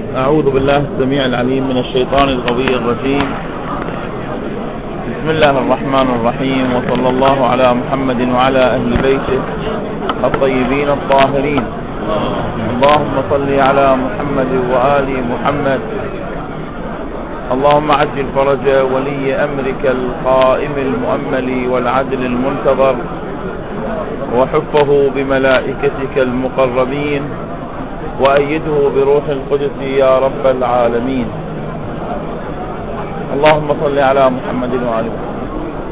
أعوذ بالله السميع العليم من الشيطان الغوي الرجيم. بسم الله الرحمن الرحيم، وصلى الله على محمد وعلى أهل بيته الطيبين الطاهرين. اللهم صل على محمد وآل محمد. اللهم عجل فرج ولي أمرك القائم المؤمل والعدل المنتظر، وحفه بملائكتك المقربين، وأيده بروح القدس يا رب العالمين. اللهم صل على محمد وعلى محمد.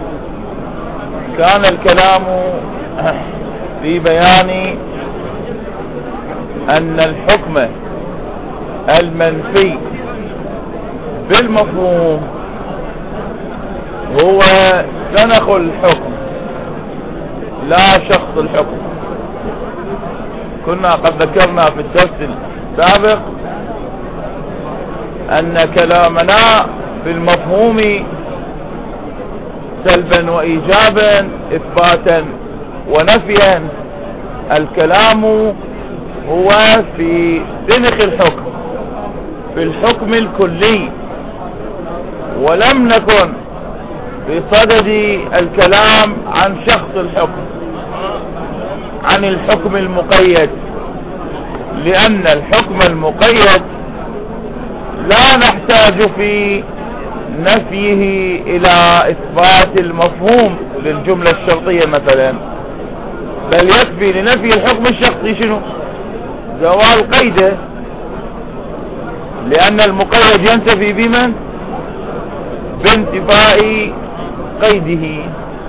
كان الكلام في بيان أن الحكم المنفي بالمفهوم هو سنخ الحكم لا شخص الحكم. كنا قد ذكرنا في الدرس السابق أن كلامنا في المفهوم سلبا وإيجابا، إثباتا ونفيا، الكلام هو في سنخ الحكم، في الحكم الكلي، ولم نكن بصدد الكلام عن شخص الحكم، عن الحكم المقيد، لأن الحكم المقيد لا نحتاج في نفيه إلى إثبات المفهوم للجملة الشرطية مثلا، بل يكفي لنفي الحكم الشخصي شنو؟ زوال قيده، لأن المقيد ينتفي بمن؟ بانتفاء قيده.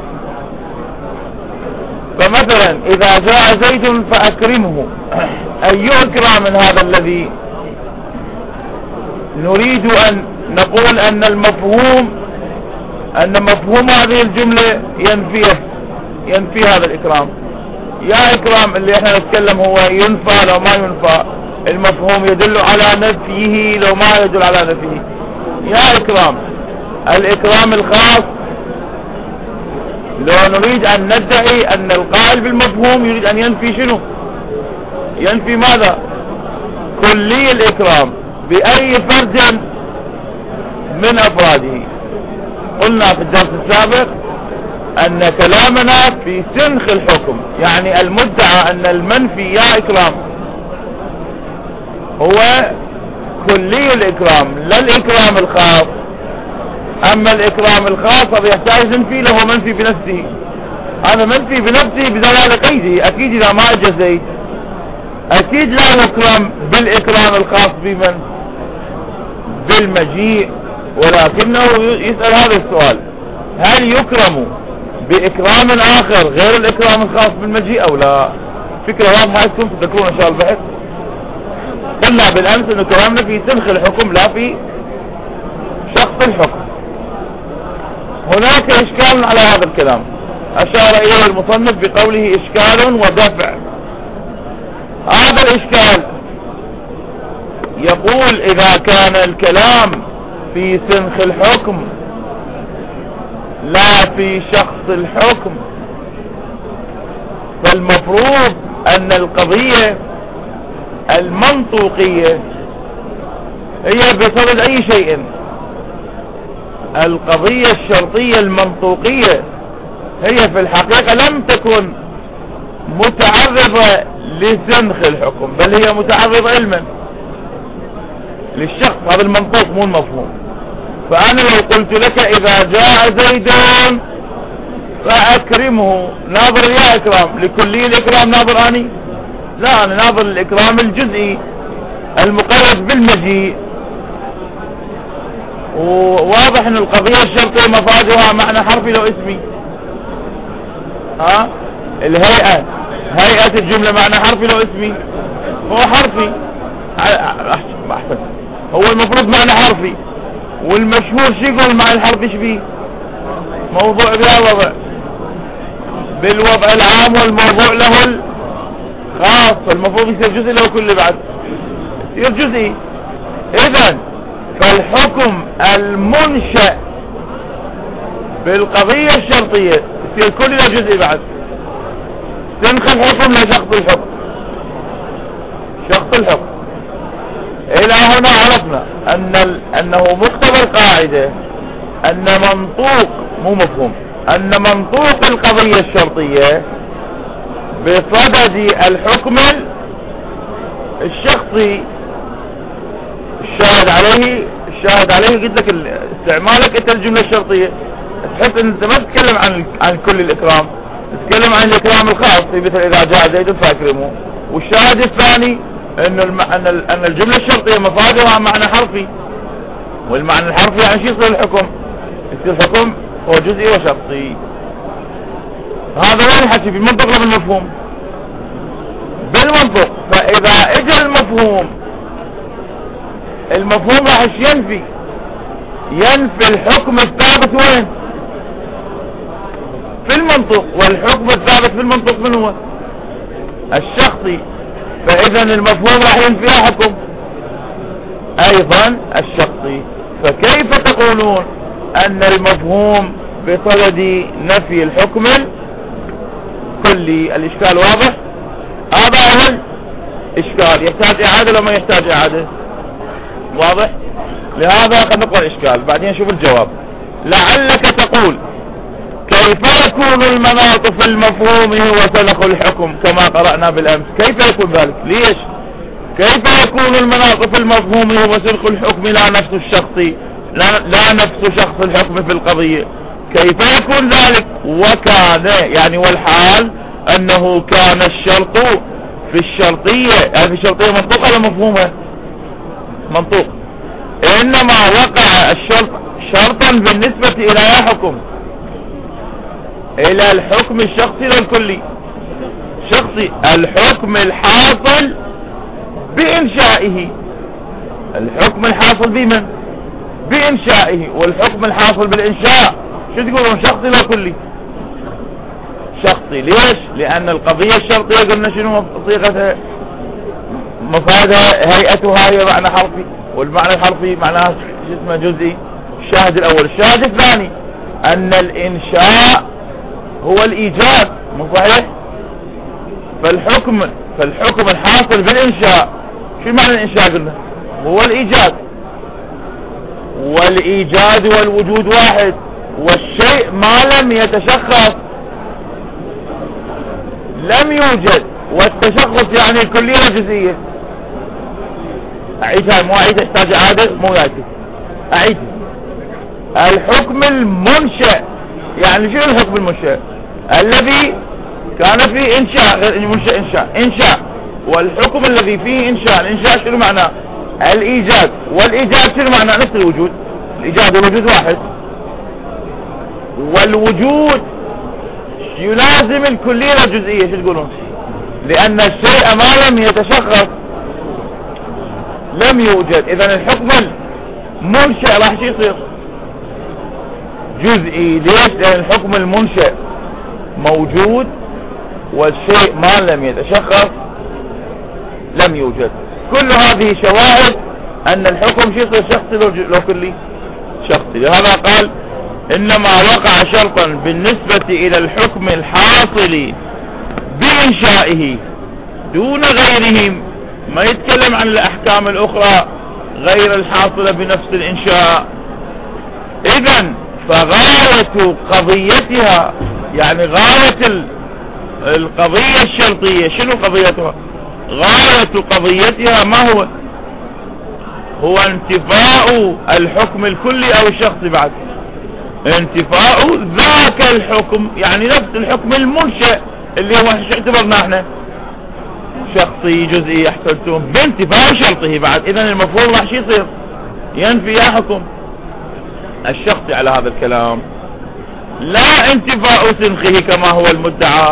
فمثلا إذا جاء زيد فأكرمه، أي إكرام من هذا الذي نريد أن نقول أن مفهوم هذه الجملة ينفي هذا الإكرام؟ يا إكرام اللي احنا نتكلم هو ينفى لو ما ينفى، المفهوم يدل على نفيه لو ما يدل على نفيه. يا إكرام، الإكرام الخاص لو نريد أن ندعي أن القائل بالمفهوم يريد أن ينفي شنو؟ ينفي ماذا؟ كلي الإكرام بأي فرد من أفراده. قلنا في الدرس السابق أن كلامنا في سنخ الحكم، يعني المدعى أن المنفي يا إكرام هو كلي الإكرام لا الإكرام الخاص. أما الإكرام الخاص فيحتاج ننفي له منفي بنفسه. هذا منفي بنفسه بدلالة قيده. أكيد إذا ما أجى زيد أكيد لا يكرم بالإكرام الخاص بمن؟ بالمجيء. ولكنه يسأل هذا السؤال: هل يكرم بإكرام آخر غير الإكرام الخاص بالمجيء أو لا؟ فكرة واضحة أنتم تذكرون إن شاء الله البحث. قلنا بالأمس أنه كلامنا في سنخ الحكم لا في شخص الحكم. هناك إشكال على هذا الكلام أشار إليه المصنف بقوله إشكال ودفع. هذا الإشكال يقول: إذا كان الكلام في سنخ الحكم لا في شخص الحكم، فالمفروض أن القضية المنطوقية هي بصدد أي شيء. القضية الشرطية المنطوقية هي في الحقيقة لم تكن متعرضة لسنخ الحكم، بل هي متعرضة علما للشخص. هذا المنطوق مو المفهوم. فأنا لو قلت لك إذا جاء زيد فأكرمه، ناظر يا إكرام لكلي الإكرام ناظر أني؟ لا، أنا ناظر الإكرام الجزئي المقيد بالمجيء. وواضح أن القضية الشرطية مفادها معنى حرفي لو اسمي. الهيئة، هيئة الجملة معنى حرفي لو اسمي، هو حرفي. أحسن، هو المفروض معنى حرفي. والمشهور شو يقول معنى الحرفي؟ ايش بيه؟ موضوع بها وضع بالوضع العام، والموضوع له الخاص. المفروض يصير جزء له كل بعد يصير جزئي. إذن فالحكم المنشأ بالقضية الشرطية يصير كل له جزئي بعد. سنخ الحكم لشخص الحكم، شخص الحكم. الى هنا عرفنا انه مقتضى القاعدة ان منطوق، مو مفهوم، ان منطوق القضية الشرطية بصدد الحكم الشخصي. الشاهد عليه قلت لك استعمالك انت الجملة الشرطية، تحس ان انت ما تتكلم عن كل الاكرام، تتكلم عن الاكرام الخاص، في مثل اذا جاء زيد فاكرمه. والشاهد الثاني ان الجملة الشرطية مفادها معنى حرفي، والمعنى الحرفي يعني شو يصير الحكم؟ يصير الحكم هو جزئي وشرطي. هذا وين الحكي؟ بالمنطق ولا بالمفهوم؟ بالمنطق. فاذا اجى المفهوم راح ينفي الحكم الثابت وين؟ في المنطق. والحكم الثابت في المنطق من هو؟ الشخصي. فاذا المفهوم راح ينفي حكم ايضا الشخصي. فكيف تقولون ان المفهوم بصدد نفي الحكم الكلي؟ الاشكال واضح؟ هذا اول اشكال يحتاج اعادة لو ما يحتاج اعادة؟ واضح؟ لهذا قد نقرأ الاشكال بعدين نشوف الجواب. لعلك تقول كيف يكون المناط في المفهوم وسلخ الحكم كما قرأنا بالامس؟ كيف يكون ذلك؟ ليش؟ كيف يكون المناط في المفهوم وسلخ الحكم لا نفس الشخص، لا نفس شخص الحكم في القضية؟ كيف يكون ذلك؟ وكان يعني والحال انه كان الشرط في الشرطية، يعني في الشرطية منطوق ولا مفهومة؟ منطوق. انما وقع الشرط شرطا بالنسبة الى اي حكم؟ الى الحكم الشخصي للكلي. شخصي. الحكم الحاصل بانشائه. الحكم الحاصل بمن؟ بانشائه. والحكم الحاصل بالانشاء شو تقولون؟ شخصي ولا كلي؟ شخصي. ليش؟ لان القضية الشرطية قلنا شنو صيغتها؟ مفادها هيئتها هي معنى حرفي، والمعنى الحرفي معناه شو اسمه؟ جزئي. الشاهد الاول. الشاهد الثاني ان الانشاء هو الايجاد، مو صحيح؟ فالحكم الحاصل بالانشاء شو معنى الانشاء؟ قلنا هو الايجاد، والايجاد والوجود واحد، والشيء ما لم يتشخص لم يوجد. والتشخص يعني الكلية الجزئية. اعيدها، مو اعيدها، احتاج اعادة، مو اعيدها، اعيدها. الحكم المنشأ، يعني شو الحكم المنشأ؟ الذي كان فيه انشاء، غير منشأ انشاء. والحكم الذي فيه انشاء، الانشاء شنو معناه؟ الايجاد. والايجاد شنو معناه؟ نفس الوجود. الايجاد والوجود واحد. والوجود يلازم الكلية الجزئية. شو تقولون؟ لان الشيء ما لم يتشخص لم يوجد. اذا الحكم المنشأ راح شو يصير؟ جزئي. ليش؟ لان الحكم المنشأ موجود، والشيء ما لم يتشخص لم يوجد. كل هذه شواهد ان الحكم شو يصير؟ شخصي لو كلي؟ شخصي. لهذا قال انما وقع شرطا بالنسبة الى الحكم الحاصل بانشائه دون غيرهم. ما يتكلم عن الاحكام الاخرى غير الحاصلة بنفس الانشاء. اذن فغاية قضيتها، يعني غاية القضية الشرطية شنو قضيتها؟ غاية قضيتها ما هو؟ هو انتفاء الحكم الكلي او الشخصي. بعد انتفاء ذاك الحكم، يعني نفس الحكم المنشأ اللي هو شو اعتبرنا احنا؟ شخصي جزئي. احسنتم. بانتفاء شرطه. بعد اذا المفهوم راح شو يصير؟ ينفي يا حكم الشخصي على هذا الكلام، لا انتفاء سنخه كما هو المدعى.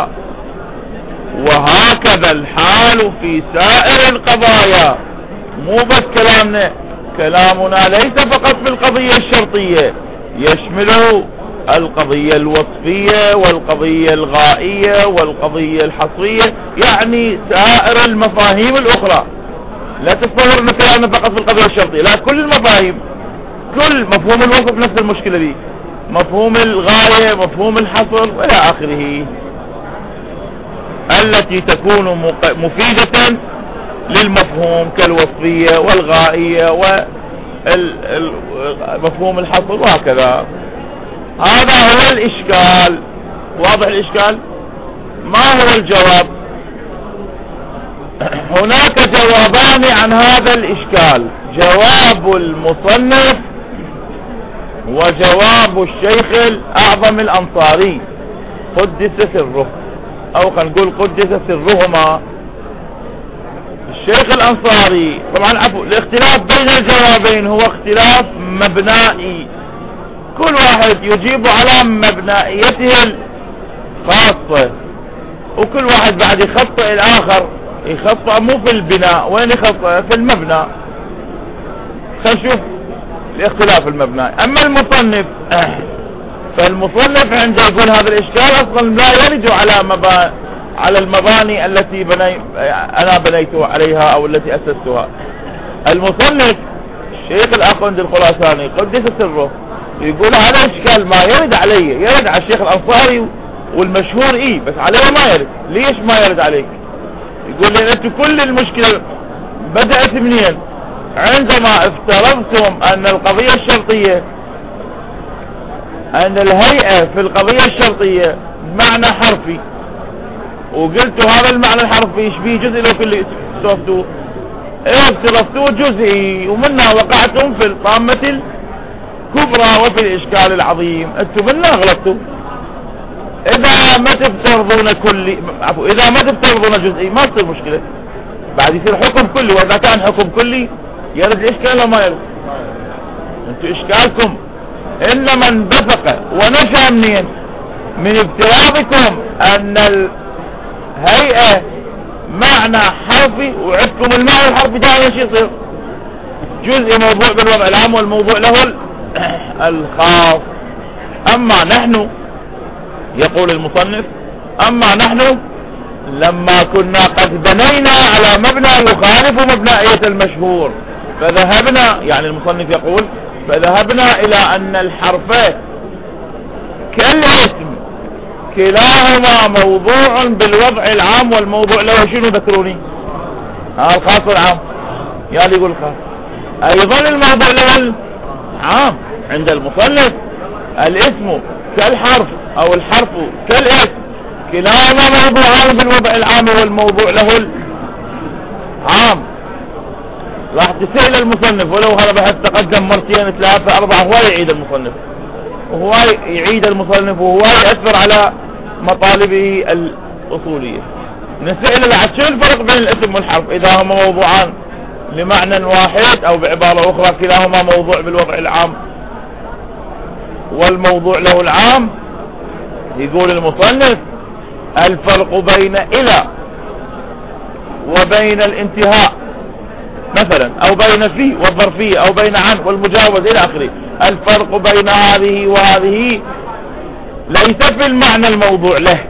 وهكذا الحال في سائر القضايا. مو بس كلامنا ليس فقط في القضية الشرطية، يشمل القضية الوصفية والقضية الغائية والقضية الحصرية، يعني سائر المفاهيم الأخرى. لا تتصور ان كلامنا فقط في القضية الشرطية، لا، كل المفاهيم، كل مفهوم الوصف نفس المشكلة دي، مفهوم الغاية، مفهوم الحصر والى اخره، التي تكون مفيدة للمفهوم. المفهوم كالوصفية والغائية ومفهوم الحصر وهكذا. هذا هو الإشكال. واضح الإشكال؟ ما هو الجواب؟ هناك جوابان عن هذا الإشكال: جواب المصنف وجواب الشيخ الأعظم الأنصاري قدس سره، أو خلينا نقول قدس سرهما. الشيخ الأنصاري طبعا عفوا، الاختلاف بين الجوابين هو اختلاف مبنائي، كل واحد يجيب على مبنائيته الخاصة، وكل واحد بعد يخطئ الآخر، يخطئ مو في البناء، وين يخطئ؟ في المبنى. خلينا نشوف الاختلاف المبنائي. أما المصنف فالمصنف عنده يقول هذا الإشكال أصلا لا يرد على المباني التي أنا بنيت عليها أو التي أسستها. المصنف الشيخ الأخوند الخراساني قدس سره يقول هذا الإشكال ما يرد علي، يرد على الشيخ الأنصاري والمشهور بس عليه ما يرد. ليش ما يرد عليك؟ يقول لي أنتم كل المشكلة بدأت منين؟ عندما افترضتم أن القضية الشرطية، أن الهيئة في القضية الشرطية معنى حرفي، وقلتوا هذا المعنى الحرفي يشبيه جزء لو كل افترضتوه، افترضتوه جزئي، ومنها وقعتم في الطامة الكبرى وفي الإشكال العظيم. أنتم منها غلطتوا. إذا ما تفترضون كلي، عفوا، إذا ما تفترضون جزئي ما تصير مشكلة، بعد يصير حكم كلي، وإذا كان حكم كلي يرد الإشكال وما يرد. أنتم إشكالكم إنما انبثق ونشأ منين؟ من افتراضكم أن الهيئة معنى حرفي، وعندكم المعنى الحرفي دائما شو يصير؟ جزء موضوع بالوضع العام والموضوع له الخاص. أما نحن، يقول المصنف، أما نحن لما كنا قد بنينا على مبنى يخالف مبنائية المشهور، فذهبنا، يعني المصنف يقول فذهبنا إلى أن الحرف كالاسم كلاهما موضوع بالوضع العام والموضوع له شنو؟ ذكروني الخاص والعام. يا اللي يقول الخاص أيضا الموضوع له العام. عند المصنف الاسم كالحرف أو الحرف كالاسم كلاهما موضوعان بالوضع العام والموضوع له العام. راح تسأل المصنف، ولو هذا بحث تقدم مرتين ثلاثة أربعة، هو يعيد المصنف، وهو يعيد المصنف، وهو يأثر على مطالبه الأصولية. نسأل بعد شو الفرق بين الاسم والحرف إذا هما موضوعان لمعنى واحد، أو بعبارة أخرى كلاهما موضوع بالوضع العام والموضوع له العام. يقول المصنف الفرق بين إلى وبين الانتهاء مثلا، أو بين في والظرفية، أو بين عن والمجاوز إلى آخره. الفرق بين هذه وهذه ليس في المعنى الموضوع له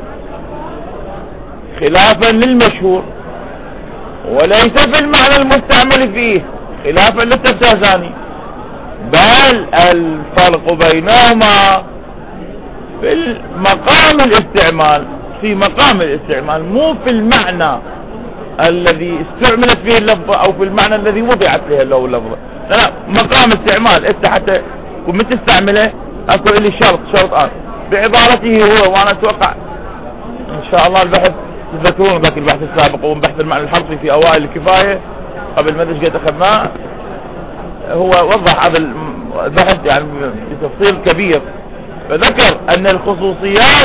خلافا للمشهور، وليس في المعنى المستعمل فيه خلافا للتفتازاني، بل الفرق بينهما في مقام الاستعمال، في مقام الاستعمال، مو في المعنى الذي استعملت فيه اللفظة أو في المعنى الذي وضعت فيه اللفظة. لا، مقام استعمال. انت حتى كنت تستعمله اكو لي شرط بعبارته هو، وانا اتوقع ان شاء الله البحث تذكرون ذاك البحث السابق، وبحث المعنى الحرفي في اوائل الكفاية قبل ما قد اخذناه، هو وضح هذا البحث يعني بتفصيل كبير، فذكر ان الخصوصيات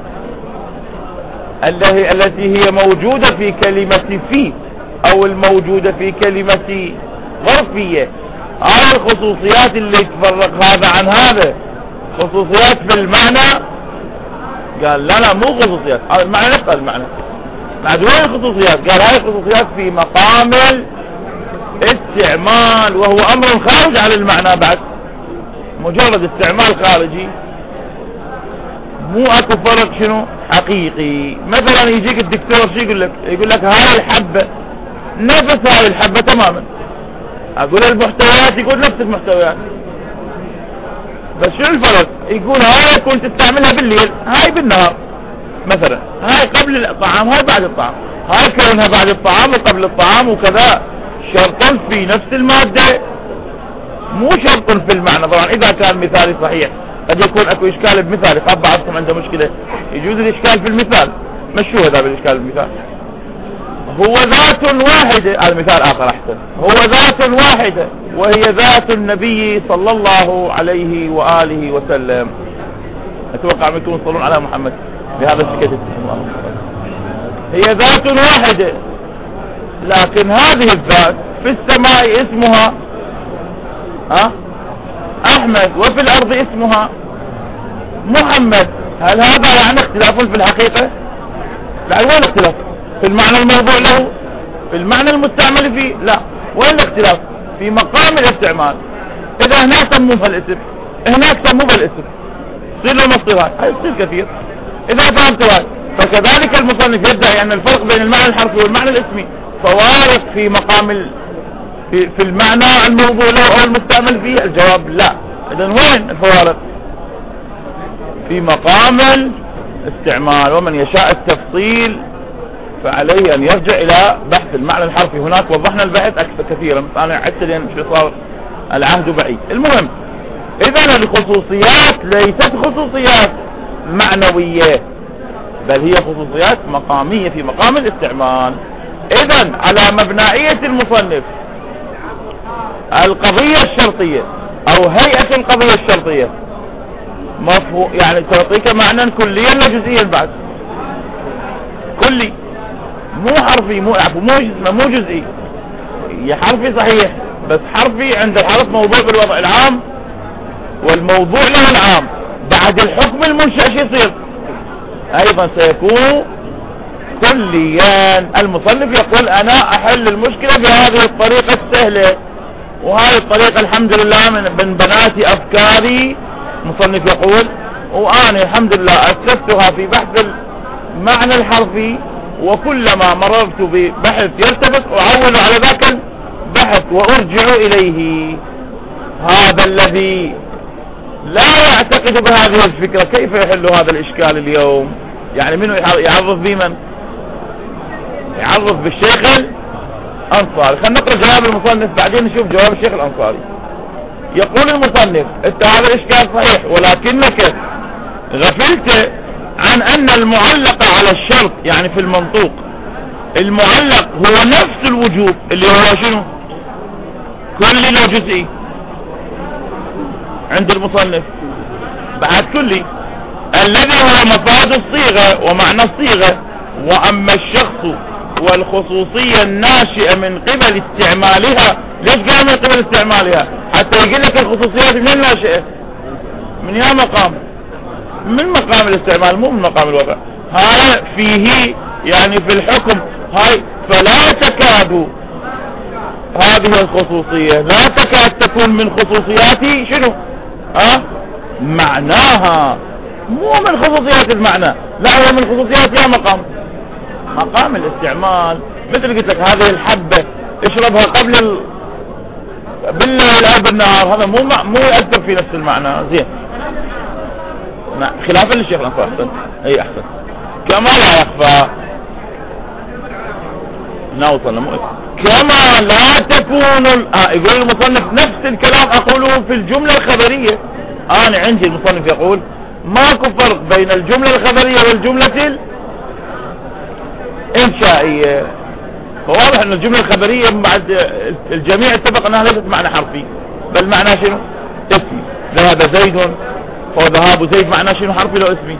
التي هي موجودة في كلمة في، او الموجودة في كلمة ظرفية، هذه الخصوصيات اللي تفرق هذا عن هذا خصوصيات في المعنى. قال لا مو خصوصيات، هذا المعنى نفس المعنى. بعد وين الخصوصيات؟ قال هاي الخصوصيات في مقام الاستعمال، وهو امر خارج عن المعنى، بعد مجرد استعمال خارجي، مو اكو فرق شنو حقيقي. مثلا يجيك الدكتور شو يقول لك هاي الحبة نفس هاي الحبة تماما، اقول المحتويات يقول نفس المحتويات، بس شو الفرق؟ يقول هاي كنت تستعملها بالليل، هاي بالنهار مثلا، هاي قبل الطعام، هاي بعد الطعام، هاي كونها بعد الطعام وقبل الطعام وكذا. شرط في نفس المادة، مو شرط في المعنى. طبعا اذا كان مثالي صحيح، قد يكون اكو اشكال بمثالي، خاب بعضكم عنده مشكلة، يجوز الاشكال في المثال، مشوا هذا بالاشكال بالمثال. هو ذات واحدة، هذا مثال اخر احسن، هو ذات واحدة وهي ذات النبي صلى الله عليه وآله وسلم. اتوقع منكم يصلون على محمد بهذا الشكل. هي ذات واحدة، لكن هذه الذات في السماء اسمها احمد، وفي الارض اسمها محمد. هل هذا يعني اختلاف في الحقيقة؟ لا. وين الاختلاف؟ في المعنى الموضوع له، في المعنى المستعمل فيه؟ لا. وين الاختلاف؟ في مقام الاستعمال. اذا هناك سموها الاسم، هناك سموها الاسم، يصير له مصطلحات، هاي يصير كثير. اذا فهمت هذا، فكذلك المصنف يدعي ان الفرق بين المعنى الحرفي والمعنى الاسمي فوارق في مقام في المعنى الموضوع له او المستعمل فيه. الجواب لا. اذا وين الفوارق؟ في مقام الاستعمال. ومن يشاء التفصيل فعليه ان يرجع الى بحث المعنى الحرفي. هناك وضحنا البحث اكثر كثيرا، انا عدت لان شو صار العهد بعيد. المهم، اذا الخصوصيات ليست خصوصيات معنوية، بل هي خصوصيات مقامية في مقام الاستعمال. اذا على مبنائية المصنف القضية الشرطية او هيئة القضية الشرطية مفهوم، يعني تعطيك معنى كليا لا جزئيا بعد. كلي، مو حرفي، مو جزئي. هي حرفي صحيح، بس حرفي عند الحرف موضوع بالوضع العام، والموضوع له العام. بعد الحكم المنشأ شو يصير؟ ايضا سيكون كليا. المصنف يقول انا احل المشكلة بهذه الطريقة السهلة، وهذه الطريقة الحمد لله من بنات افكاري. المصنف يقول وانا الحمد لله اسستها في بحث المعنى الحرفي، وكلما مررت ببحث يرتبط اعول على ذاك البحث وارجع اليه. هذا الذي لا يعتقد بهذه الفكرة كيف يحل هذا الاشكال اليوم؟ يعني منه يعرف بمن؟ يعرف بالشيخ الانصاري. خلينا نقرأ جواب المصنف بعدين نشوف جواب الشيخ الانصاري. يقول المصنف انت هذا الاشكال صحيح، ولكنك غفلت عن ان المعلق على الشرط، يعني في المنطوق المعلق هو نفس الوجوب اللي هو شنو؟ كلي لو جزئي عند المصنف بعد كلي، الذي هو مفاد الصيغة ومعنى الصيغة. واما الشخص والخصوصية الناشئة من قبل استعمالها. ليش قال من قبل استعمالها؟ حتى يقول لك الخصوصيات من الناشئة، من يا مقام، من مقام الاستعمال مو من مقام الوضع. هاي فيه يعني في الحكم هاي. فلا تكاد هذه الخصوصية لا تكاد تكون من خصوصيات شنو؟ معناها، مو من خصوصيات المعنى، لا هو من خصوصيات يا مقام الاستعمال. مثل قلت لك هذه الحبة اشربها قبل بالليل او بالنهار، هذا مو يؤثر في نفس المعنى. زين، خلافا للشيخ الانصاري. احسن، اي احسن. كما لا يخفى، نوصل كما لا تكون يقول المصنف نفس الكلام اقوله في الجملة الخبرية. انا عندي المصنف يقول ماكو فرق بين الجملة الخبرية والجملة الانشائية. فواضح ان الجملة الخبرية بعد الجميع اتفق انها ليست معنى حرفي، بل معنى شنو؟ اسمي. ذهب زيد، فذهاب زيد معنى شنو؟ حرفي لو اسمي؟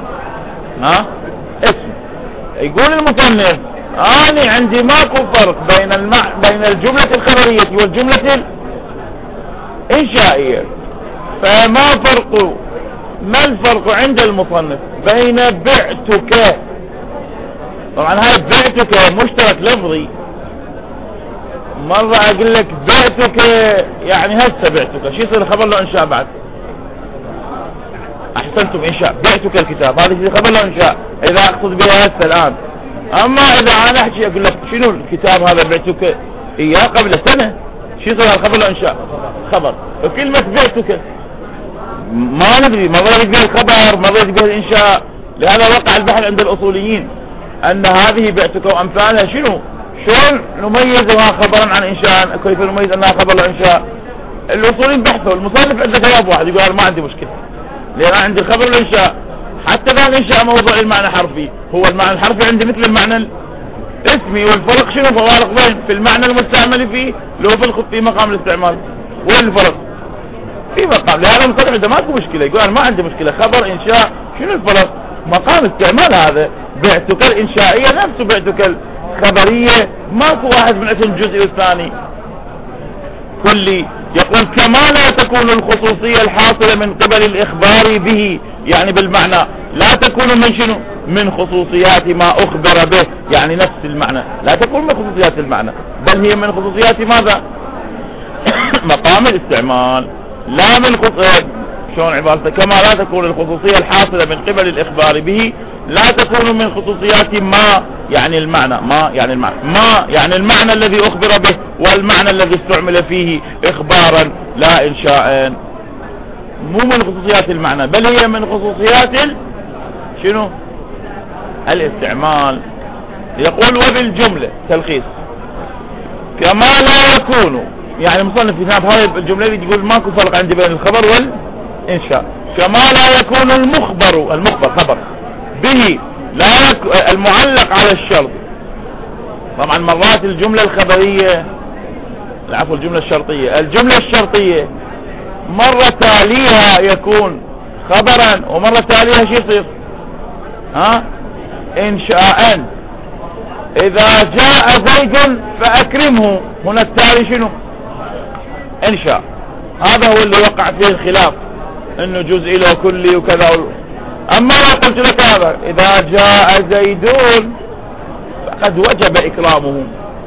اسم. يقول المصنف انا عندي ماكو فرق بين الجملة الخبرية والجملة الانشائية. ما الفرق عند المصنف بين بعتك؟ طبعا هاي بعتك مشترك لفظي. مرة اقول لك بعتك يعني هسه بعتك، شو يصير خبر له انشاء بعد؟ احسنتم، انشاء. بعتك الكتاب، هذا يصير خبر له انشاء اذا اقصد بها هسه الان. اما اذا انا احكي اقول لك شنو الكتاب هذا بعتك اياه قبل سنة، شو يصير الخبر له انشاء؟ خبر. وكلمة بعتك ما ندري، مرة يريد بها الخبر، مرة يريد بها الانشاء. لهذا وقع البحث عند الاصوليين ان هذه بعتك وامثالها شلون نميزها خبرا عن انشاء؟ كيف نميز انها خبر الانشاء؟ الاصوليين بحثوا، المصنف عنده جواب واحد يقول انا ما عندي مشكله، لان عندي الخبر والانشاء حتى بعد انشاء موضوع المعنى حرفي، هو المعنى الحرفي عندي مثل المعنى الاسمي، والفرق شنو؟ فوارق بين في المعنى المستعمل فيه لو في مقام الاستعمال، وين الفرق؟ في مقام. لهذا المصنف عنده ماكو مشكله، يقول انا ما عندي مشكله خبر انشاء، شنو الفرق؟ مقام استعمال هذا، بعتك الانشائيه نفسه بعتك الخبريه، ماكو واحد من اسم جزئي والثاني كلي. يقول كما لا تكون الخصوصية الحاصلة من قبل الإخبار به، يعني بالمعنى لا تكون من شنو؟ من خصوصيات ما أخبر به، يعني نفس المعنى لا تكون من خصوصيات المعنى، بل هي من خصوصيات ماذا؟ مقام الاستعمال، لا من شلون عبارته؟ كما لا تكون الخصوصية الحاصلة من قبل الإخبار به لا تكون من خصوصيات ما، يعني المعنى، ما يعني المعنى، ما يعني المعنى الذي أخبر به والمعنى الذي استعمل فيه إخبارا لا إنشاء، مو من خصوصيات المعنى بل هي من خصوصيات شنو؟ الاستعمال. يقول وبالجملة تلخيص كما لا يكون، يعني مصنف في هذه الجملة يقول ماكو فرق عندي بين الخبر والإنشاء. كما لا يكون المخبر خبر به لا المعلق على الشرط. طبعا مرات الجملة الخبرية، العفو الجملة الشرطية مرة تاليها يكون خبرا ومرة تاليها شو يصير؟ انشاء. اذا جاء زيد فاكرمه، هنا التالي شنو؟ انشاء. هذا هو اللي وقع فيه الخلاف، انه جزء له كلي وكذا. اما لو قلت لك هذا اذا جاء زيدون فقد وجب اكرامه،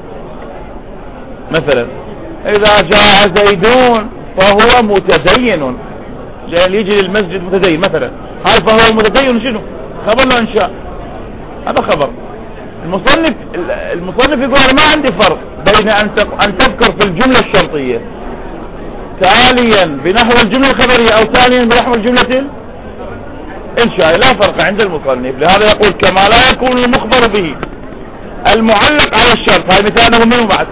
مثلا اذا جاء زيدون فهو متدين، لان يجي للمسجد متدين مثلا، هاي فهو متدين شنو؟ خبر له انشاء، هذا خبر. المصنف يقول انا ما عندي فرق بين ان تذكر في الجملة الشرطية تاليا بنحو الجملة الخبرية او تاليا بنحو الجملة الانشاء، لا فرق عند المصنف. لهذا يقول كما لا يكون المخبر به المعلق على الشرط. هاي مثاله منه بعد،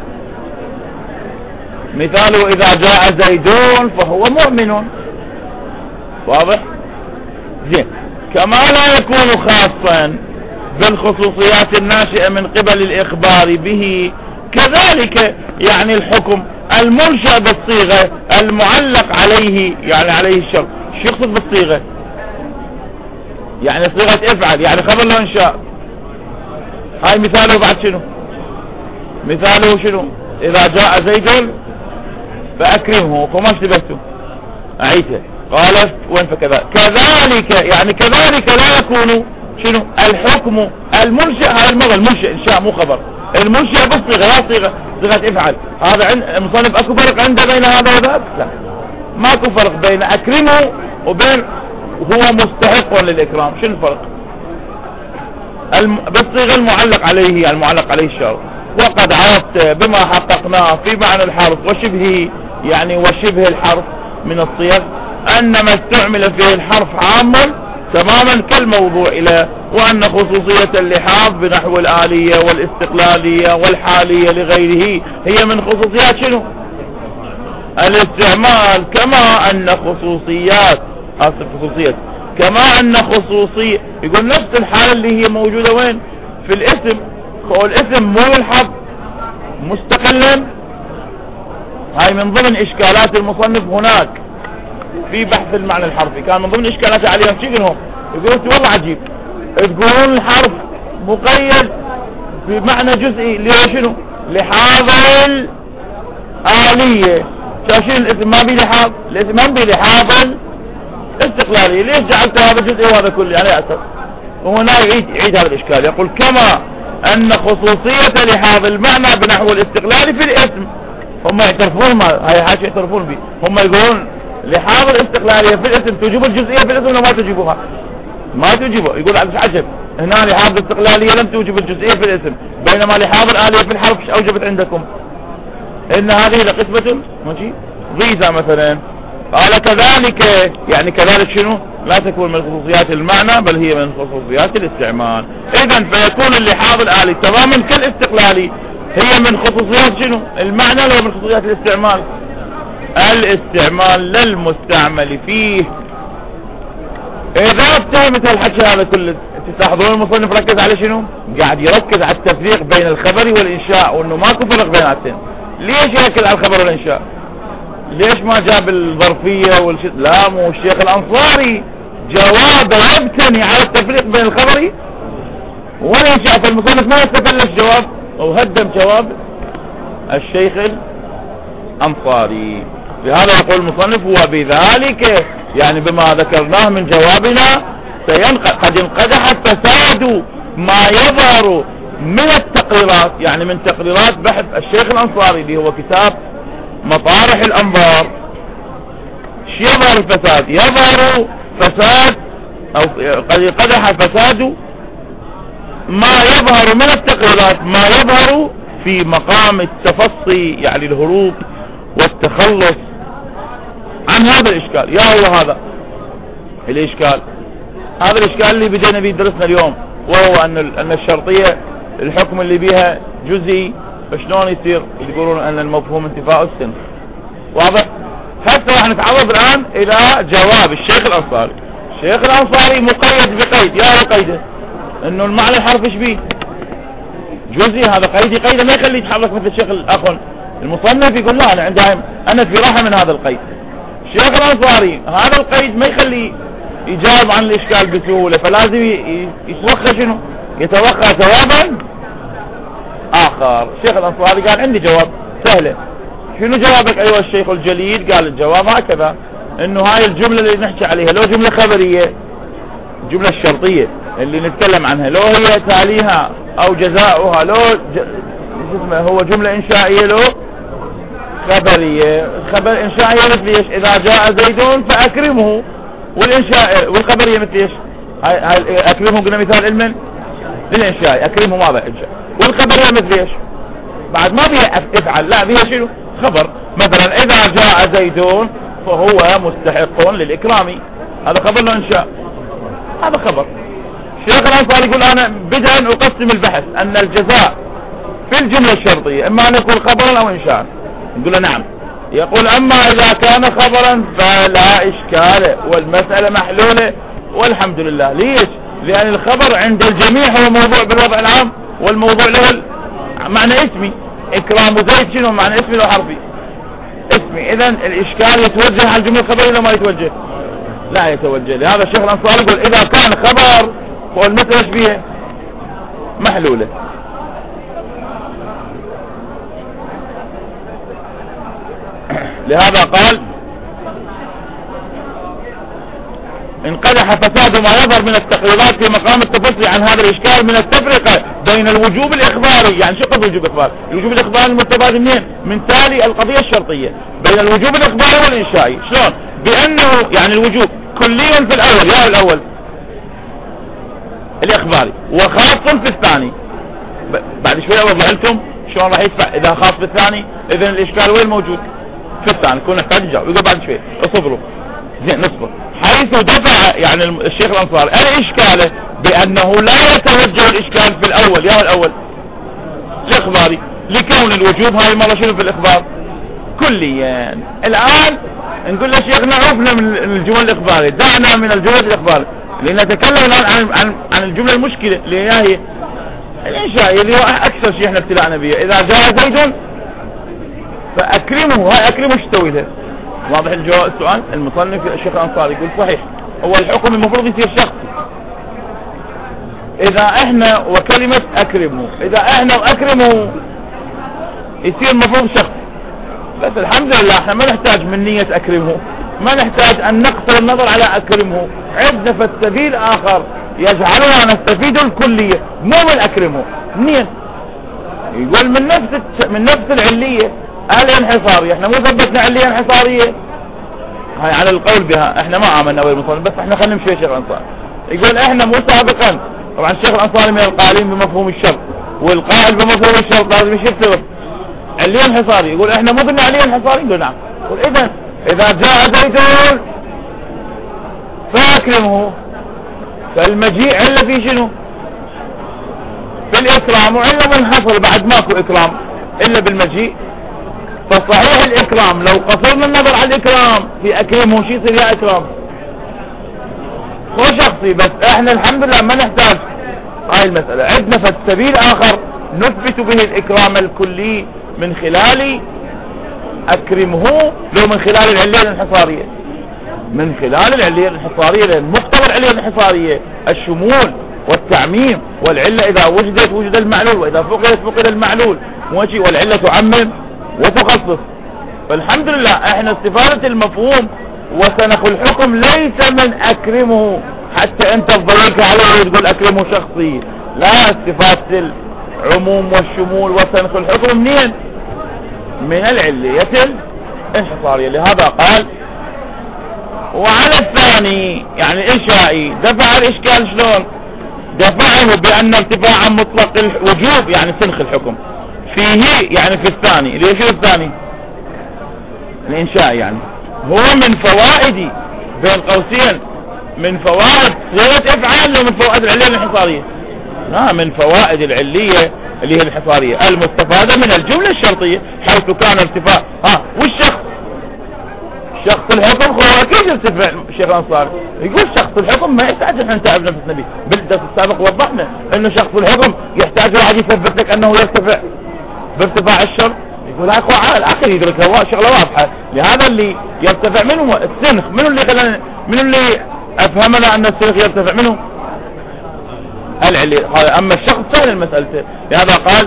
مثاله اذا جاء زيدون فهو مؤمن، واضح؟ زين. كما لا يكون خاصا بالخصوصيات الناشئة من قبل الإخبار به كذلك، يعني الحكم المنشأ بالصيغة المعلق عليه، يعني عليه الشرط. شو يقصد بالصيغة؟ يعني صيغة افعل، يعني خبر له انشاء. هاي مثاله بعد شنو؟ مثاله شنو؟ اذا جاء زيد فاكرمه، فما اشتبهته اعيته، قال وين فكذا كذلك، يعني كذلك لا يكون شنو؟ الحكم المنشأ. هذا المرة المنشأ انشاء مو خبر، المنشأ بالصيغة، لا صيغة افعل. هذا عند المصنف اكو فرق عنده بين هذا وذاك؟ لا، ماكو فرق بين اكرمه وبين هو مستحق للاكرام. شنو الفرق؟ بالصيغة المعلق عليه، المعلق عليه الشرط. وقد عرفت بما حققناه في معنى الحرف وشبهه، يعني وشبه الحرف من الصيغ، ان ما استعمل فيه الحرف عاما تماما كالموضوع له، وان خصوصية اللحاظ بنحو الآلية والاستقلالية والحالية لغيره هي من خصوصيات شنو؟ الاستعمال. كما ان خصوصيات كما ان خصوصية، يقول نفس الحالة اللي هي موجودة وين؟ في الاسم. الاسم مو يلحظ مستقلا. هاي من ضمن اشكالات المصنف هناك في بحث المعنى الحرفي، كان من ضمن اشكالات عليهم شو يقولون؟ يقولون والله عجيب، تقولون الحرف مقيد بمعنى جزئي، اللي هو شنو؟ لحاظ الآلية. شاشين الاسم ما بي لحاظ، الاسم ما بي لحاظ استقلالية، ليش جعلت هذا جزئي وهذا كلي على أساس؟ وهنا يعيد هذا الإشكال، يقول كما أن خصوصية لحاظ المعنى بنحو الاستقلال في الاسم، هم يعترفون، ما هاي حاجة يعترفون به، هم يقولون لحاظ الاستقلالية في الاسم تجيب الجزئية في الاسم ولا ما تجيبها؟ ما تجيبها. يقول عجب، هنا لحاظ الاستقلالية لم توجب الجزئية في الاسم، بينما لحاظ الآلية في الحرف أوجبت عندكم. إن هذه لقسمة ماشي ضيزة مثلا. قال كذلك، يعني كذلك شنو؟ لا تكون من خصوصيات المعنى بل هي من خصوصيات الاستعمال. إذن فيكون اللحاظ الآلي تماما كالاستقلالي هي من خصوصيات شنو المعنى ولا من خصوصيات الاستعمال؟ الاستعمال للمستعمل فيه. اذا اتهمت الحكي هذا كله تلاحظون المصنف ركز على شنو؟ قاعد يركز على التفريق بين الخبر والانشاء، وانه ماكو فرق بيناتهم. ليش يركز على الخبر والانشاء؟ ليش ما جاب الظرفية والشيء؟ لا، مو الشيخ الانصاري جواب يبتني على التفريق بين الخبر والانشاء، فالمصنف ما يتفلش جواب او هدم جواب الشيخ الانصاري. لهذا يقول المصنف وبذلك يعني بما ذكرناه من جوابنا قد انقدح فساد ما يظهر من التقريرات، يعني من تقريرات بحث الشيخ الانصاري اللي هو كتاب مطارح الانظار. شو يظهر الفساد؟ يظهر فساد او قد انقدح فساد ما يظهر من التقريرات، ما يظهر في مقام التفصي، يعني الهروب والتخلص عن هذا الاشكال. يا هو هذا الاشكال، هذا الاشكال اللي بدينا به درسنا اليوم، وهو ان الشرطية الحكم اللي بيها جزئي، فشلون يصير يقولون ان المفهوم انتفاء السن. واضح؟ هسه راح نتعرض الان الى جواب الشيخ الانصاري. الشيخ الانصاري مقيد بقيد، يا هو قيده انه المعنى الحرف ايش بيه؟ جزئي، هذا قيد يقيده ما يخليه يتحرك مثل الشيخ الاخر المصنف يقول لا انا عندي انا في راحه من هذا القيد. الشيخ الانصاري هذا القيد ما يخليه يجاوب عن الاشكال بسهوله، فلازم يتوخى شنو؟ يتوخى جوابا اخر. الشيخ الانصاري قال عندي جواب سهله. شنو جوابك ايها الشيخ الجليل؟ قال الجواب هكذا، انه هاي الجمله اللي نحكي عليها لو جمله خبريه، الجمله الشرطيه اللي نتكلم عنها، لو هي تاليها او جزاؤها لو هو جمله انشائيه لو خبريه. خبر انشائيه مثل ايش؟ اذا جاء زيد فاكرمه، والانشاء والخبريه مثل ايش؟ هاي اكرمه قلنا مثال علما للانشاء، اكرمه ما بعد انشاء. والخبريه مثل ايش؟ بعد ما بيها افعل، لا بيها شنو؟ خبر. مثلا اذا جاء زيد فهو مستحق للاكرام، هذا خبر له انشاء، هذا خبر. الشيخ الانصاري يقول انا بدءا اقسم البحث ان الجزاء في الجمله الشرطيه اما ان يكون خبرا او انشاء. نقول له نعم. يقول اما اذا كان خبرا فلا اشكال والمساله محلوله والحمد لله. ليش؟ لان الخبر عند الجميع هو موضوع بالوضع العام، والموضوع له معنى اسمي. اكرام زيد شنو معنى اسمي لو حرفي؟ اسمي. اذا الاشكال يتوجه على الجمله الخبريه ولا ما يتوجه؟ لا يتوجه. لهذا الشيخ الانصاري يقول اذا كان خبر والمسألة ايش بيها؟ محلولة. لهذا قال انقدح فساد ما يظهر من التقريرات في مقام التفصيل عن هذا الاشكال من التفرقة بين الوجوب الاخباري. يعني شو قصد الوجوب الاخباري؟ الوجوب الاخباري المستفاد منين؟ من تالي القضية الشرطية بين الوجوب الاخباري والانشائي. شلون؟ بانه يعني الوجوب كلي في الاول، يا الاول الاخباري وخاص في الثاني. بعد شوي اوضح لكم شلون راح يدفع اذا خاص في الثاني. اذا الاشكال وين موجود؟ في الثاني. كنا نحتاج نجاوب. يقول بعد شوي اصبروا زين نصبر. حيث دفع يعني الشيخ الانصاري الاشكال بانه لا يتوجه الاشكال في الاول، يا الاول الاخباري، لكون الوجوب هاي المره شنو في الاخبار؟ كليا. الان نقول له شيخنا عرفنا من الجمل الاخباريه، دعنا من الجمل الاخباريه لنتكلم الان عن الجمله المشكله اللي هي الانشائيه اللي هو اكثر شيء احنا ابتلاعنا بها. اذا جاء زيد فاكرمه، هاي اكرمه ايش تسوي له؟ واضح السؤال؟ المصنف الشيخ الانصاري يقول صحيح هو الحكم المفروض يصير شخصي اذا احنا وكلمه اكرمه، اذا احنا واكرمه يصير المفروض شخصي. بس الحمد لله احنا ما نحتاج من نية اكرمه، ما نحتاج ان نقصر النظر على اكرمه. عندنا فالسبيل اخر يجعلنا نستفيد الكلية مو من اكرمه. منين؟ يقول من نفس العلية الانحصارية. احنا مو ثبتنا علية انحصارية هاي على القول بها، احنا ما امنا ويا المصنف، بس احنا خلينا نمشي الشيخ الانصاري. يقول احنا مو سابقا، طبعا الشيخ الانصاري من القائلين بمفهوم الشرط، والقائل بمفهوم الشرط لازم يشير سبب علية انحصارية. يقول احنا مو ضمن علية انحصارية. يقول نعم. يقول اذا جاء زيد فاكرمه، فالمجيء عله في شنو؟ في الإكرام وعلة منحصر بعد ماكو إكرام إلا بالمجيء. فصحيح الإكرام لو قصرنا النظر على الإكرام في أكرمه شي يصير يا إكرام هو شخصي، بس احنا الحمد لله ما نحتاج هاي المسألة. عندنا فالسبيل آخر نثبت به الإكرام الكلي من خلال أكرمه، لو من خلال العلية الانحصارية، من خلال العلية الانحصارية، لأن مقتضى العلية الانحصارية الشمول والتعميم، والعلة إذا وجدت وجد المعلول، وإذا فقدت فقد المعلول، والعلة تعمم وتخصص. فالحمد لله احنا استفادة المفهوم وسنخ الحكم ليس من أكرمه حتى انت تضيق عليه وتقول أكرمه شخصي، لا، استفادة العموم والشمول وسنخ الحكم منين؟ من العلية الانحصارية. لهذا قال وعلى الثاني يعني الإنشائي دفع الإشكال. شلون دفعه؟ بأن ارتفاع مطلق الوجوب يعني سنخ الحكم فيه، يعني في الثاني. ليش الثاني الإنشاء يعني هو من فوائد بين قوسين، من فوائد صيغة افعال ومن فوائد العلية الانحصارية. لا، من فوائد العلية اللي هي الانحصارية المستفادة من الجملة الشرطية، حيث كان ارتفاع والشخص شخص الحكم هو اكيد يرتفع. الشيخ الانصاري يقول شخص الحكم ما يحتاج ان نتعب نفسنا به. بالدرس السابق وضحنا انه شخص الحكم يحتاج واحد يثبت لك انه يرتفع بارتفاع الشرط. يقول اخو على الاخر يدرك شغله واضحه. لهذا اللي يرتفع منه السنخ، منو اللي افهمنا ان السنخ يرتفع منه العلي. اما الشخص سهل المسألة. لهذا قال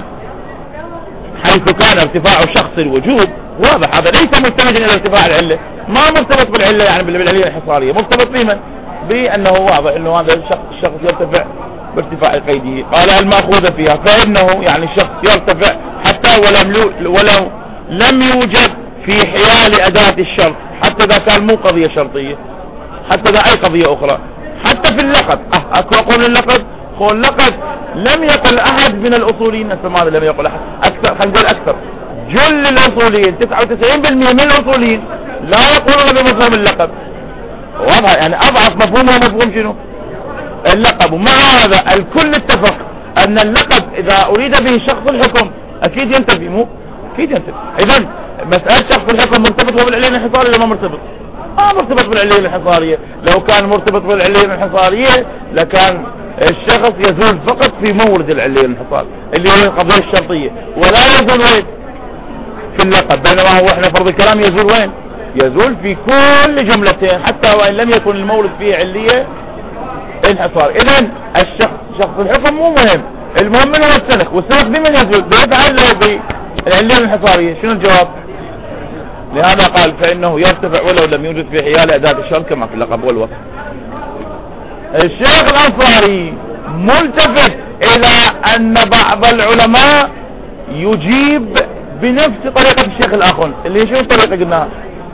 حيث كان ارتفاع شخص الوجوب واضح، هذا ليس مستندا الى ارتفاع العلة، ما مرتبط بالعلة يعني بالعلية الانحصارية، مرتبط بمن؟ بانه واضح انه هذا الشخص يرتفع بارتفاع قيده. قال المأخوذ فيها فانه يعني الشخص يرتفع حتى ولو لم يوجد في حيال اداة الشرط، حتى اذا كان مو قضية شرطية، حتى اذا اي قضية اخرى، حتى في اللقب. اقول اللقب لم يقل احد من الاصوليين نفس ماذا لم يقل احد، اكثر خلينا نقول اكثر جل الاصوليين 99% من الاصوليين لا يقولون بمفهوم اللقب. واضح يعني اضعف مفهوم هو مفهوم شنو؟ اللقب. ومع هذا الكل اتفق ان اللقب اذا اريد به شخص الحكم اكيد ينتفي، مو اكيد ينتفي. اذا مسألة شخص الحكم مرتبط هو بالعلية الانحصارية ولا ما مرتبط؟ مرتبط بالعلية الانحصارية. لو كان مرتبط بالعلية الانحصارية لكان الشخص يزول فقط في مورد العلية الانحصارية اللي هو القضية الشرطية، ولا يزول وين؟ في اللقب. بينما هو احنا فرض الكلام يزول وين؟ يزول في كل جملتين حتى وإن لم يكن المورد فيه علية انحصار. اذا شخص الحكم مو مهم، المهم منه السنخ، والسنخ بمن يزول؟ بيفعل له بالعلية الانحصارية. شنو الجواب؟ لهذا قال فإنه يرتفع ولو لم يوجد في حيال أداة الشرط كما في اللقب والوصف. الشيخ الأنصاري ملتفت إلى أن بعض العلماء يجيب بنفس طريقة الشيخ الآخر اللي شنو الطريقة قلناها؟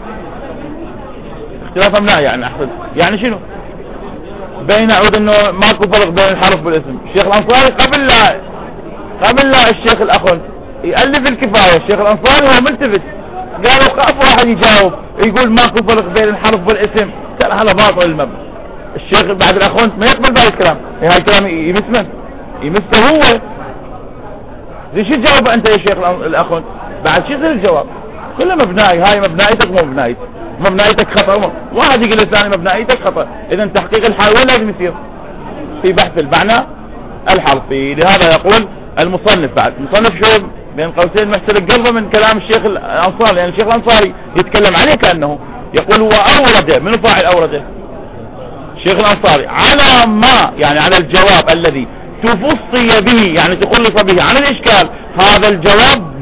اختلاف أمناء يعني أحسن. يعني شنو؟ بين أعود أنه ماكو فرق بين الحرف والاسم. الشيخ الأنصاري قبل لا الشيخ الأخر يألف الكفاية، الشيخ الأنصاري هو ملتفت قالوا خاف واحد يجاوب يقول ماكو فرق بين الحرف والاسم، كان هذا باطل المبنى. الشيخ بعد الأخوان ما يقبل بهذا الكلام، هاي الكلام يمسه هو. ليش تجاوب أنت يا شيخ الأخوان؟ بعد شو يصير الجواب؟ كله مبنائي، هاي مبنائيتك مو مبنائيتك خطأ. واحد يقول الثاني مبنائيتك خطأ. إذا تحقيق الحال وين لازم يصير؟ في بحث المعنى الحرفي. لهذا يقول المصنف، بعد المصنف شو بين قوسين محترق قلبه من كلام الشيخ الأنصاري، يعني الشيخ الأنصاري يتكلم عليه كأنه يقول وأورده. من فاعل أورده؟ الشيخ الأنصاري على ما يعني على الجواب الذي تفصي به يعني تخلص به عن الإشكال. هذا الجواب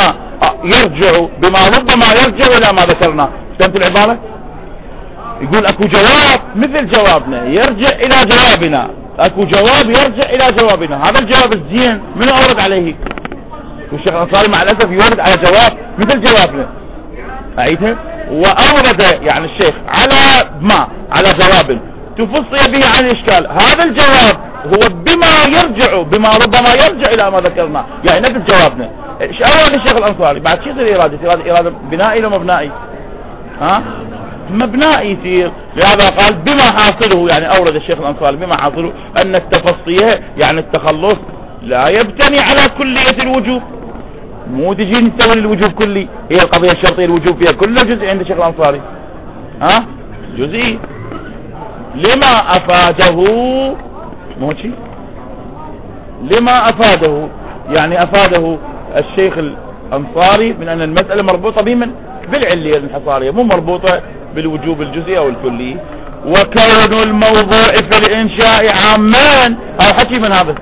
بما ربما يرجع إلى ما ذكرنا. فهمت العبارة؟ يقول اكو جواب مثل جوابنا يرجع إلى جوابنا، اكو جواب يرجع إلى جوابنا. هذا الجواب الزين من أورد عليه؟ والشيخ الأنصاري مع الأسف يورد على جواب مثل جوابنا. أعيدها. وأورد يعني الشيخ على جواب تفصي به عن الإشكال. هذا الجواب هو بما ربما يرجع إلى ما ذكرنا، يعني نفس جوابنا. ايش أورد الشيخ الأنصاري؟ بعد شيء يصير إرادة بنائي لو مبنائي؟ مبنائي يصير. لهذا قال بما حاصله، يعني أورد الشيخ الأنصاري بما حاصله أن التفصية يعني التخلص لا يبتني على كلية الوجوب. مو تجي نسوي الوجوب كلي، هي القضية الشرطية الوجوب فيها كله جزء عند الشيخ الأنصاري، ها جزئي. لما أفاده، مو شيء لما أفاده، يعني أفاده الشيخ الأنصاري من أن المسألة مربوطة بمن؟ بالعلية الانحصارية، مو مربوطة بالوجوب الجزئي أو الكلي. وكون الموضوع في الإنشاء عامان، أو حكي من هذا،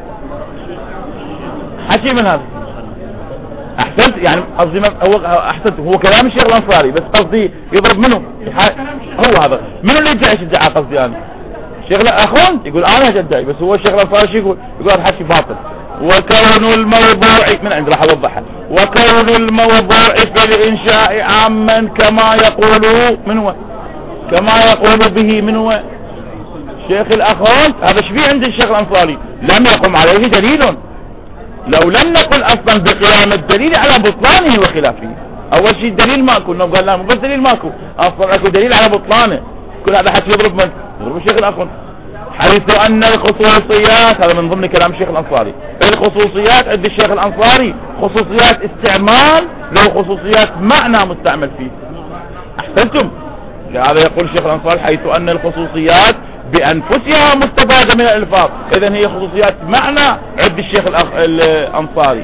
حكي من هذا. أحسنت، يعني قصدي هو أحسنت، هو كلام الشيخ الأنصاري، بس قصدي يضرب منه هو هذا. منو اللي يدعي الدعاء؟ قصدي أنا الشيخ الأخون يقول أنا أدعي، بس هو الشيخ الأنصاري شو يقول؟ يقول هذا حكي باطل. وكون الموضوع من عند راح أوضحها. وكون الموضوع في الإنشاء عاما كما يقول من هو؟ كما يقول به من هو؟ الشيخ الأخون. هذا شبيه عند الشيخ الأنصاري؟ لم يقم عليه دليل. لو لم نقل أصلا بقيام الدليل على بطلانه وخلافه. أول شيء الدليل ماكو، إنه قال لا مو بس دليل ماكو، أصلا أكو دليل على بطلانه. كل هذا حكي يضرب من؟ يضرب الشيخ الأخون. حيث أن الخصوصيات، هذا من ضمن كلام الشيخ الأنصاري، الخصوصيات عند الشيخ الأنصاري خصوصيات استعمال، لو خصوصيات معنى مستعمل فيه. أحسنتم. هذا يقول الشيخ الأنصاري حيث أن الخصوصيات بأنفسها مستفادة من الألفاظ، إذن هي خصوصيات معنى عند الشيخ الأنصاري.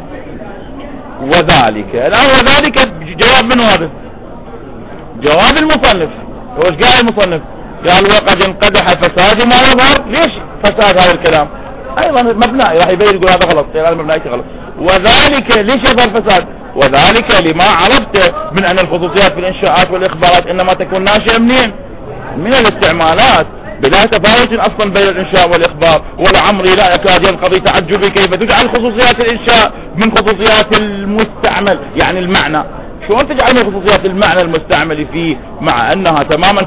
وذلك الآن، وذلك جواب من هذا؟ جواب المصنف. هو ايش قال المصنف؟ قال وقد انقدح فساد ما يظهر. ليش فساد هذا الكلام؟ ايضا مبنائي، راح يبين يقول هذا غلط، هذا مبنائي غلط. وذلك ليش يظهر فساد؟ وذلك لما عرفت من ان الخصوصيات في الانشاءات والاخبارات انما تكون ناشئة منين؟ من الاستعمالات، بلا تفاوت اصلا بين الانشاء والاخبار. ولعمري لا يكاد ينقضي تعجبي كيف تجعل خصوصيات الانشاء من خصوصيات المستعمل، يعني المعنى. شلون تجعل من خصوصيات المعنى المستعمل فيه مع انها تماما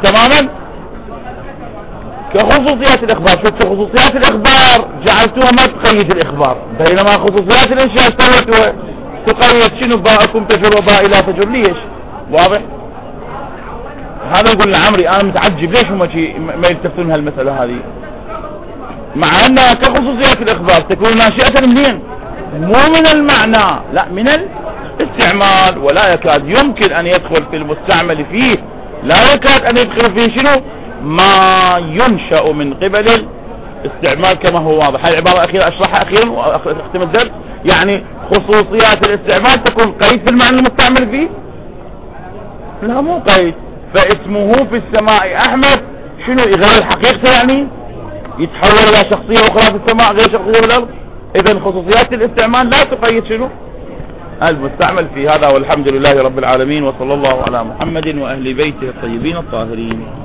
كخصوصيات الاخبار؟ شفت خصوصيات الاخبار جعلتوها ما تقيد الاخبار، بينما خصوصيات الانشاء سويتوها تقيد. شنو باءكم تجر وباء لا تجر؟ ليش؟ واضح؟ هذا نقول لعمري انا متعجب ليش هم ما يلتفتون هالمسألة هذه، مع انها كخصوصيات الاخبار تكون ناشئة منين؟ مو من المعنى، لا من الاستعمال. ولا يكاد يمكن ان يدخل في المستعمل فيه، لا يكاد ان يدخل فيه شنو؟ ما ينشأ من قبل الاستعمال كما هو واضح. هاي العبارة الأخيرة أشرحها أخيرا وأختم الدرس. يعني خصوصيات الاستعمال تكون قيد في المعنى المستعمل فيه؟ لا مو قيد. فاسمه في السماء أحمد شنو يغير حقيقته؟ يعني يتحول إلى شخصية أخرى في السماء غير شخصية في الأرض. إذن خصوصيات الاستعمال لا تقيد شنو؟ المستعمل في هذا. والحمد لله رب العالمين، وصلى الله على محمد وأهل بيته الطيبين الطاهرين.